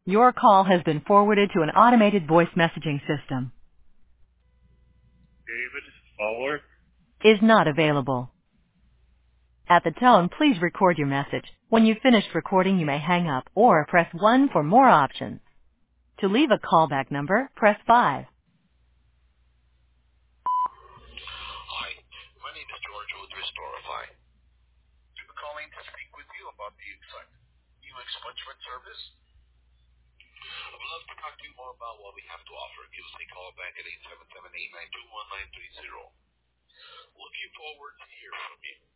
Your call has been forwarded to an automated voice messaging system. David Fowler. Is not available. At the tone, please record your message. When you've finished recording, you may hang up or press 1 for more options. To leave a callback number, press 5. Hi, my name is George with Restorify. I'm calling to speak with you about the new expungement service. I would love to talk to you more about what we have to offer. Give us a call back at 877-892-1930. Looking forward to hear from you.